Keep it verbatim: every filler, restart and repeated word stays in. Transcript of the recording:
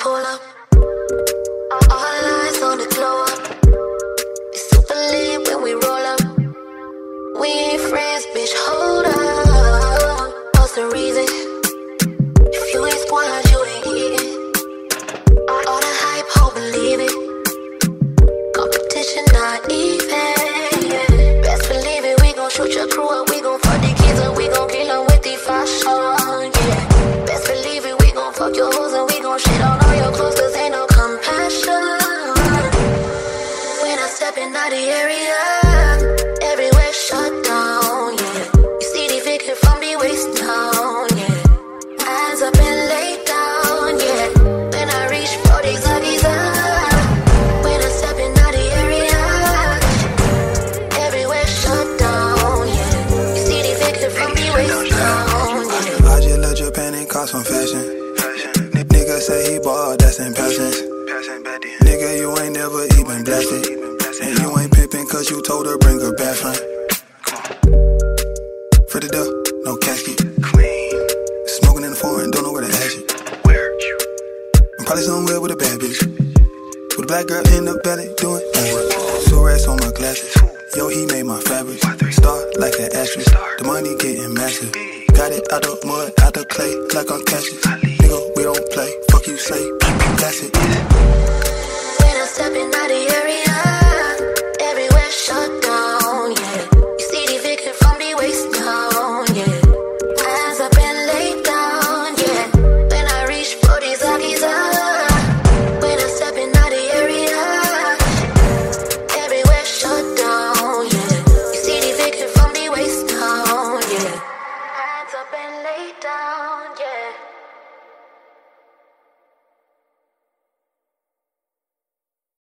pull up. All eyes on the glow up. We super lit when we roll up. We ain't friends, bitch, hold up. What's the reason? If you ain't squad, you ain't eating. All the hype, hope, believe it. Competition not even. Best believe it, we gon' shoot your crew up. We gon' fuck the kids up, we gon' kill them with the fashion, yeah. Best believe it, we gon' fuck your hoes and we gon' shit on all your clothes, cause ain't no compassion. When I steppin' out the area, everywhere shut down, yeah. You see the victim from the waist down, yeah. Hands up and lay down, yeah. When I reach for these huggies up, when I steppin' out the area, everywhere shut down, yeah. You see the victim from the waist down, yeah. I just left Japan and caught some fashion. N- nigga say he bought, that's in passions. Nigga, you ain't never even blasted. And you ain't pimpin' cause you told her bring her back front. For the door, no casket. Clean. Smoking in the foreign, don't know where to ash it. Where? I'm probably somewhere with a bad bitch. With a black girl in the belly doing uh, so rats on my glasses. Yo, he made my fabric. Star like an actress. The money getting massive. Got it out the mud, out the clay, like on Cassius. Nigga, we don't play.